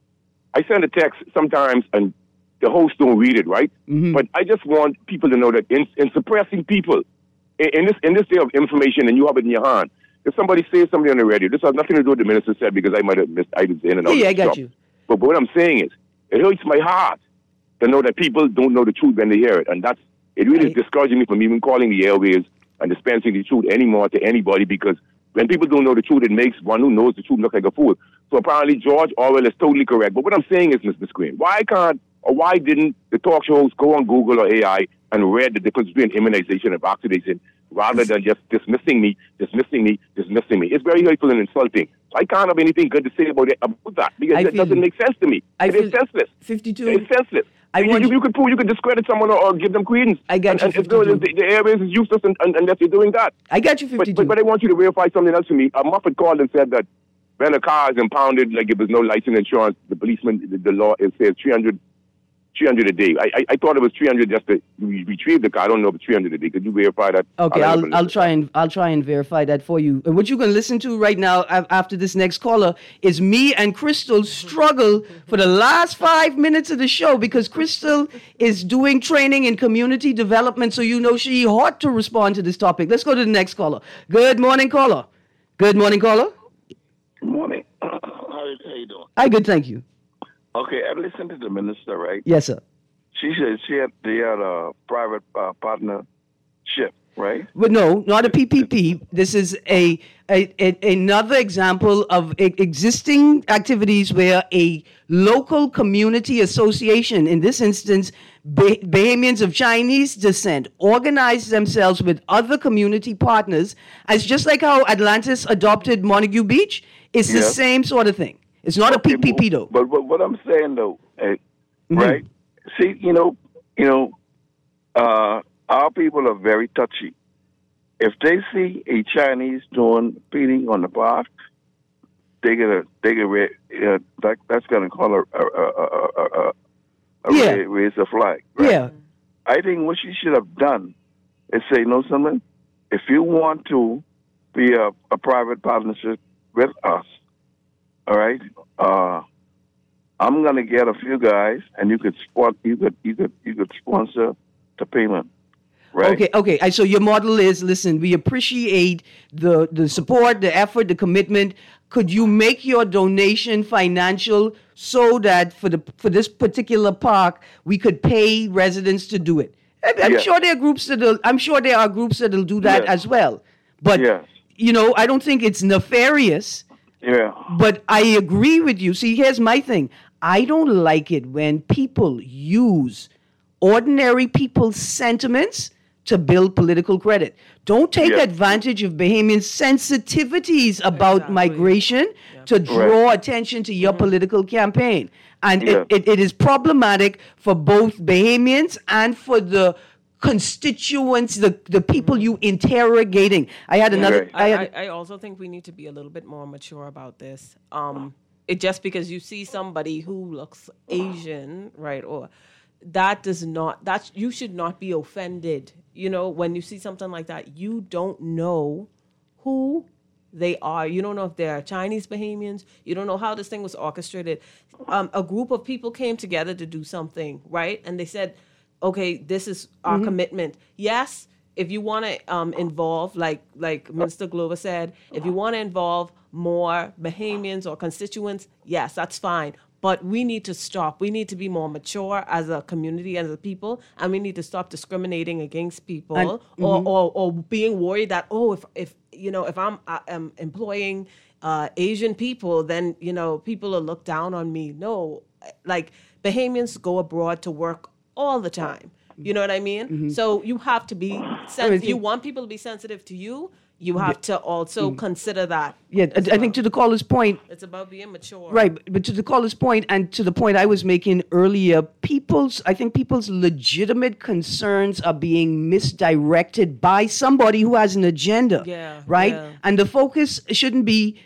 I send a text sometimes and the host don't read it, right? Mm-hmm. But I just want people to know that in, in suppressing people, in, in this in this day of information and you have it in your hand, if somebody says something on the radio, this has nothing to do with what the minister said because I might have missed items in and out. Yeah, yeah I got stuff. you. But, but what I'm saying is, it hurts my heart to know that people don't know the truth when they hear it. And that's, it really right. is discouraging me from even calling the airways and dispensing the truth anymore to anybody because when people don't know the truth, it makes one who knows the truth look like a fool. So apparently George Orwell is totally correct. But what I'm saying is, Mister Screen, why can't or why didn't the talk shows go on Google or A I and read the difference between immunization and vaccination rather than just dismissing me, dismissing me, dismissing me? It's very hurtful and insulting. I can't have anything good to say about it about that because I it doesn't you. make sense to me. I it is senseless. fifty-two. It's senseless. I you, you, you could prove, you could discredit someone or, or give them credence. I got and, you, and, and the, the airways is useless and, and, unless you're doing that. I got you, fifty-two. But, but, but I want you to verify something else for me. Uh, Muffet called and said that when a car is impounded, like if there's no license insurance, the policeman, the, the law, it says three hundred three hundred a day. I, I I thought it was three hundred just to retrieve the car. I don't know if it's three hundred a day. Could you verify that? Okay, I'll I'll, I'll try and I'll try and verify that for you. And what you're going to listen to right now after this next caller is me and Crystal struggle for the last five minutes of the show because Crystal is doing training in community development, so you know she ought to respond to this topic. Let's go to the next caller. Good morning, caller. Good morning, caller. Good morning. How, how you doing? Hi, good, thank you. Okay, I listened to the minister, right? Yes, sir. She said she had they had a private uh, partnership, right? But no, not a P P P. This is a, a, a another example of a, existing activities where a local community association, in this instance, bah- Bahamians of Chinese descent, organized themselves with other community partners, as just like how Atlantis adopted Montague Beach. It's the yes. same sort of thing. It's not okay, a P P P though. But, but what I'm saying though, uh, mm-hmm. right? See, you know, you know, uh, our people are very touchy. If they see a Chinese doing feeding on the park, they gonna they gonna uh, that, that's gonna call a a a, a, a, a yeah. raise a flag. Right? Yeah. I think what she should have done is say, no, something. If you want to be a, a private partnership with us. All right, uh, I'm gonna get a few guys, and you could spot, you could, you could, you could sponsor the payment. Right. Okay. Okay. So your model is: listen, we appreciate the the support, the effort, the commitment. Could you make your donation financial so that for the for this particular park, we could pay residents to do it? I'm yes. sure there are groups that'll. I'm sure there are groups that'll do that yes. as well. But yes. you know, I don't think it's nefarious. Yeah. But I agree with you. See, here's my thing. I don't like it when people use ordinary people's sentiments to build political credit. Don't take yeah. advantage of Bahamian sensitivities about exactly. migration yeah. to draw right. attention to your mm-hmm. political campaign. And yeah. it, it, it is problematic for both Bahamians and for the constituents, the, the people you interrogating. I had another. Right. I, I, had, I, I also think we need to be a little bit more mature about this. Um, it just because you see somebody who looks Asian, right, or that does not that you should not be offended. You know, when you see something like that, you don't know who they are. You don't know if they're Chinese Bahamians. You don't know how this thing was orchestrated. Um, a group of people came together to do something, right? And they said, okay, this is our mm-hmm. commitment. Yes, if you want to um, involve, like like Minister Glover said, if you want to involve more Bahamians or constituents, yes, that's fine. But we need to stop. We need to be more mature as a community, as a people, and we need to stop discriminating against people and, mm-hmm. or, or or being worried that, oh, if if you know if I'm I'm employing uh, Asian people, then you know people will look down on me. No, like Bahamians go abroad to work all the time. You know what I mean? Mm-hmm. So you have to be sensitive. If you want people to be sensitive to you, you have yeah. to also mm-hmm. consider that. Yeah, I, well. I think to the caller's point. It's about being mature. Right, but to the caller's point and to the point I was making earlier, people's, I think people's legitimate concerns are being misdirected by somebody who has an agenda. Yeah. Right? Yeah. And the focus shouldn't be,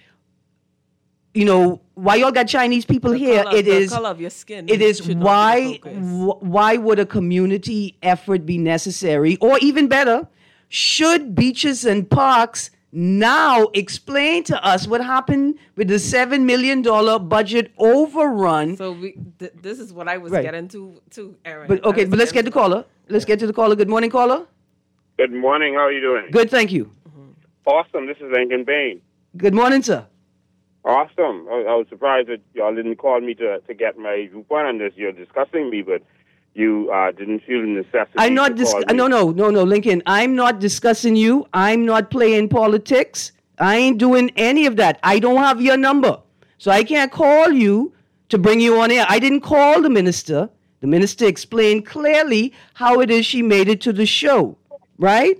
you know, why y'all got Chinese people the here? Color, it the is color of your skin. It is why w- why would a community effort be necessary? Or even better, should beaches and parks now explain to us what happened with the seven million dollars budget overrun? So we, th- this is what I was right. getting to, to Aaron. But okay, but let's get the caller. Let's get to the caller. Good morning, caller. Good morning. How are you doing? Good, thank you. Mm-hmm. Awesome. This is Lincoln Bain. Good morning, sir. Awesome. I, I was surprised that y'all didn't call me to to get my viewpoint on this. You're discussing me, but you uh, didn't feel the necessity. I'm not dis- no, no, no, no, Lincoln. I'm not discussing you. I'm not playing politics. I ain't doing any of that. I don't have your number, so I can't call you to bring you on air. I didn't call the minister. The minister explained clearly how it is she made it to the show. Right?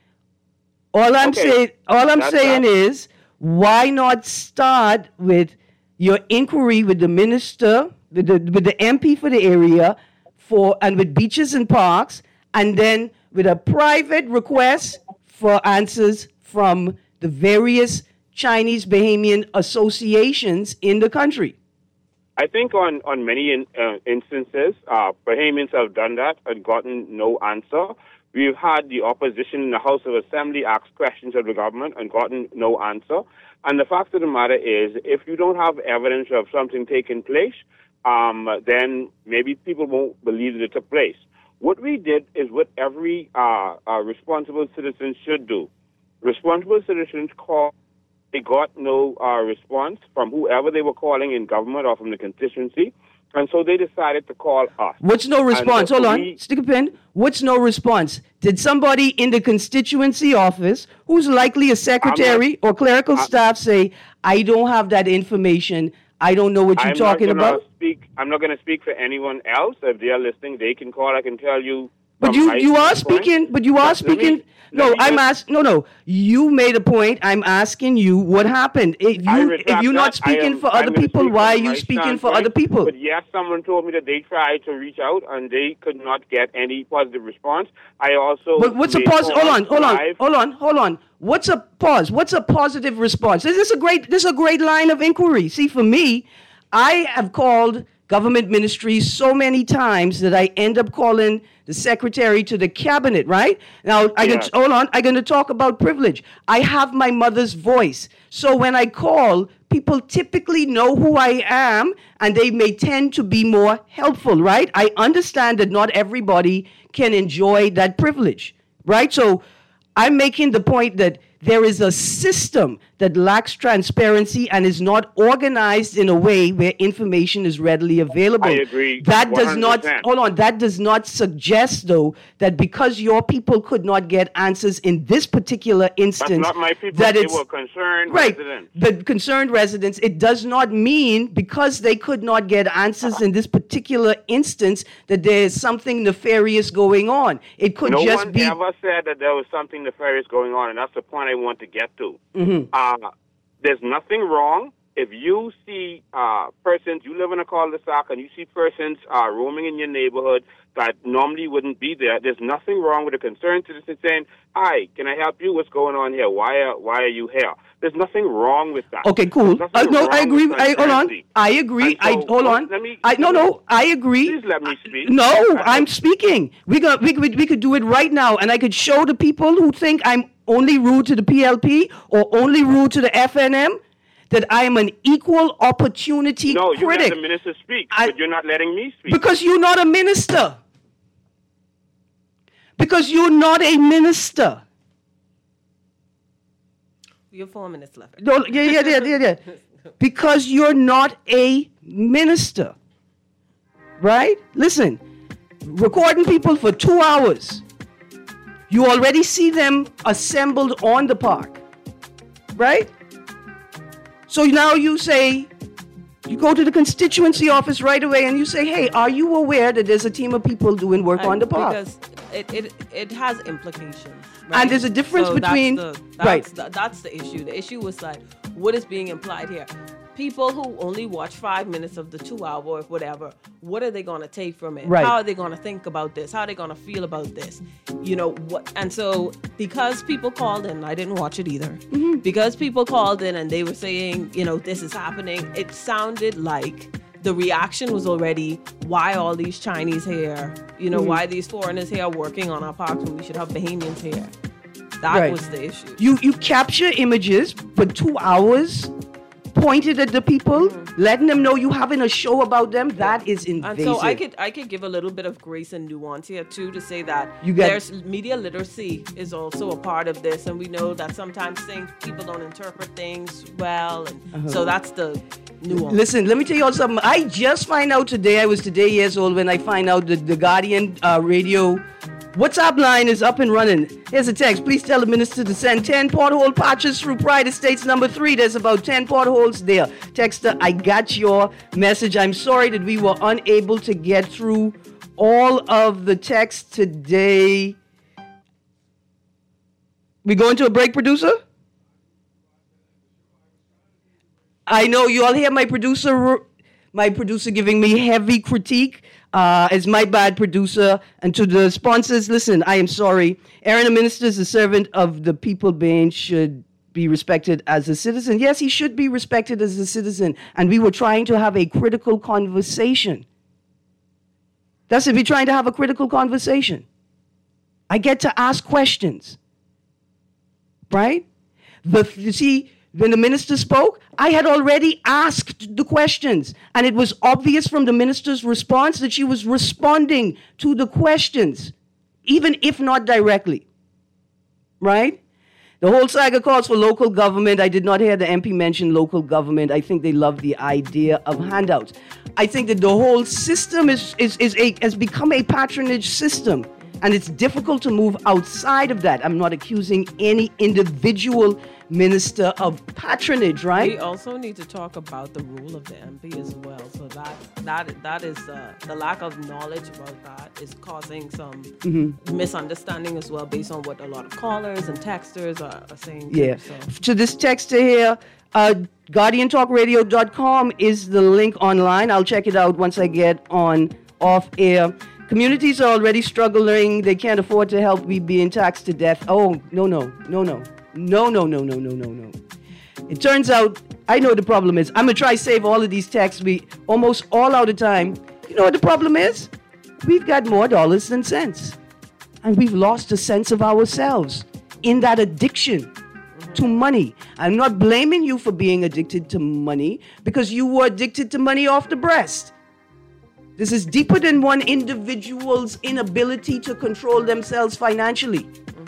All I'm okay. saying, all I'm That's saying that. is, why not start with your inquiry with the minister, with the with the M P for the area, for and with beaches and parks, and then with a private request for answers from the various Chinese Bahamian associations in the country? I think on, on many in, uh, instances, uh, Bahamians have done that and gotten no answer. We've had the opposition in the House of Assembly ask questions of the government and gotten no answer. And the fact of the matter is, if you don't have evidence of something taking place, um, then maybe people won't believe that it took place. What we did is what every uh, uh, responsible citizen should do. Responsible citizens call. They got no uh, response from whoever they were calling in government or from the constituency. And so they decided to call us. What's no response? And, uh, Hold we, on. Stick a pin. What's no response? Did somebody in the constituency office, who's likely a secretary not, or clerical I'm, staff, say, I don't have that information. I don't know what you're I'm talking not gonna about? Speak, I'm not going to speak for anyone else. If they are listening, they can call. I can tell you. But you, you are speaking, but you are Let speaking. Me, no, I'm asking, no, no. You made a point. I'm asking you what happened. If, you, if you're not that. speaking am, for other people, why are you speaking for other people? But yes, someone told me that they tried to reach out and they could not get any positive response. I also. But what's a pause? Hold on, hold on, hold on, hold on. What's a pause? What's a positive response? This is a great, this is a great line of inquiry. See, for me, I have called government ministries so many times that I end up calling the secretary to the cabinet, right? Now, I yeah. can, hold on, I'm going to talk about privilege. I have my mother's voice. So when I call, people typically know who I am, and they may tend to be more helpful, right? I understand that not everybody can enjoy that privilege, right? So I'm making the point that there is a system that lacks transparency and is not organized in a way where information is readily available. I agree. That does one hundred percent. not, hold on, that does not suggest, though, that because your people could not get answers in this particular instance, That's not my people. that They it's, were concerned right, residents. the concerned residents, it does not mean because they could not get answers in this particular instance that there is something nefarious going on. It could no just one be... ever said that there was something nefarious going on, and that's the point I want to get to. Mm-hmm. Uh, there's nothing wrong if you see uh, persons, you live in a cul-de-sac and you see persons uh, roaming in your neighborhood that normally wouldn't be there, there's nothing wrong with a concerned citizen saying, "Hi, can I help you? What's going on here? Why are, why are you here?" There's nothing wrong with that. Okay, cool. Uh, no, I agree. I, hold on. I agree. So, I hold on. Let me, I no, no. I agree. Please let me speak. No, I, I'm speaking. We got. We could. We could do it right now, and I could show the people who think I'm only rude to the P L P or only rude to the F N M that I am an equal opportunity no, you critic. let the minister speak, I, but you're not letting me speak. Because you're not a minister. Because you're not a minister. You have four minutes left. No, yeah, yeah, yeah, yeah, yeah. Because you're not a minister. Right? Listen, recording people for two hours. You already see them assembled on the park. Right? So now you say, you go to the constituency office right away and you say, hey, are you aware that there's a team of people doing work and on the park? Because it, it, it has implications. Right? And there's a difference so between... That's the, that's right. The, that's the issue. The issue was like, what is being implied here? People who only watch five minutes of the two hour or whatever, what are they going to take from it? Right. How are they going to think about this? How are they going to feel about this? You know, what? And so because people called in, I didn't watch it either. Mm-hmm. Because people called in and they were saying, you know, this is happening, it sounded like the reaction was already, why all these Chinese here? You know, mm-hmm. why these foreigners here working on our parks when we should have Bahamians here? That right. was the issue. You you capture images for two hours, pointed at the people, mm-hmm. letting them know you're having a show about them. That is invasive. And so I could I could give a little bit of grace and nuance here too to say that you got, there's media literacy is also a part of this, and we know that sometimes things people don't interpret things well, and uh-huh. so that's the nuance. Listen, let me tell you all something. I just find out today. I was today years old when I find out that the Guardian uh, radio WhatsApp line is up and running. Here's a text. Please tell the minister to send ten pothole patches through Pride Estates number three. There's about ten potholes there. Texter, I got your message. I'm sorry that we were unable to get through all of the texts today. We going to a break, producer? I know you all hear my producer, my producer giving me heavy critique. Uh, as my bad producer, and to the sponsors, listen, I am sorry. Aaron, the minister, is a servant of the people. Bain should be respected as a citizen. Yes, he should be respected as a citizen. And we were trying to have a critical conversation. That's it, we're trying to have a critical conversation. I get to ask questions. Right? The, you see, when the minister spoke, I had already asked the questions, and it was obvious from the minister's response that she was responding to the questions, even if not directly. Right? The whole saga calls for local government. I did not hear the M P mention local government. I think they love the idea of handouts. I think that the whole system is, is, is a, has become a patronage system, and it's difficult to move outside of that. I'm not accusing any individual minister of patronage, right? We also need to talk about the role of the M P as well. So that that that is uh, the lack of knowledge about that is causing some mm-hmm. misunderstanding as well, based on what a lot of callers and texters are, are saying. Yeah. Too, so. To this texter here, uh, guardian talk radio dot com is the link online. I'll check it out once I get on off air. Communities are already struggling. They can't afford to help. We being taxed to death. Oh, no, no, no, no. No, no, no, no, no, no, no. It turns out, I know what the problem is. I'm going to try to save all of these texts. We almost all out of time. You know what the problem is? We've got more dollars than cents. And we've lost a sense of ourselves in that addiction to money. I'm not blaming you for being addicted to money because you were addicted to money off the breast. This is deeper than one individual's inability to control themselves financially.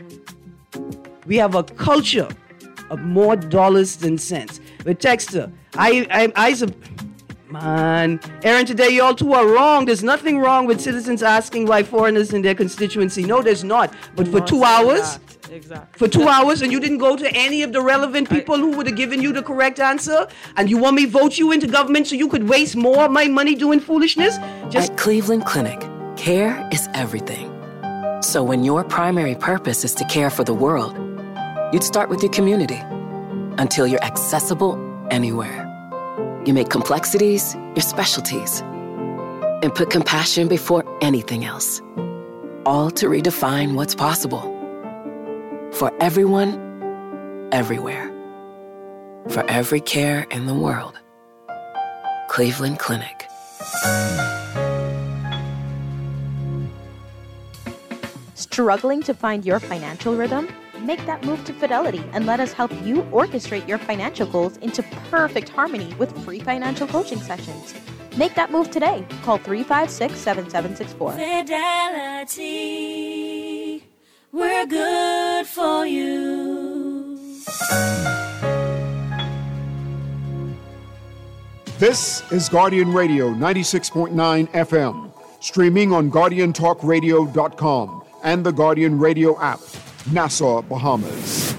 We have a culture of more dollars than cents. But texter, I, I, I, man, Aaron, today you all two are wrong. There's nothing wrong with citizens asking why foreigners in their constituency. No, there's not. But for two hours, exactly. for two hours, and you didn't go to any of the relevant people I, who would have given you the correct answer, and you want me to vote you into government so you could waste more of my money doing foolishness? Just At Cleveland Clinic, care is everything. So when your primary purpose is to care for the world, you'd start with your community until you're accessible anywhere. You make complexities your specialties and put compassion before anything else. All to redefine what's possible. For everyone, everywhere. For every care in the world. Cleveland Clinic. Struggling to find your financial rhythm? Make that move to Fidelity and let us help you orchestrate your financial goals into perfect harmony with free financial coaching sessions. Make that move today. Call three five six, seven seven six four. Fidelity, we're good for you. This is Guardian Radio ninety-six point nine F M, streaming on guardian talk radio dot com and the Guardian Radio app, Nassau, Bahamas.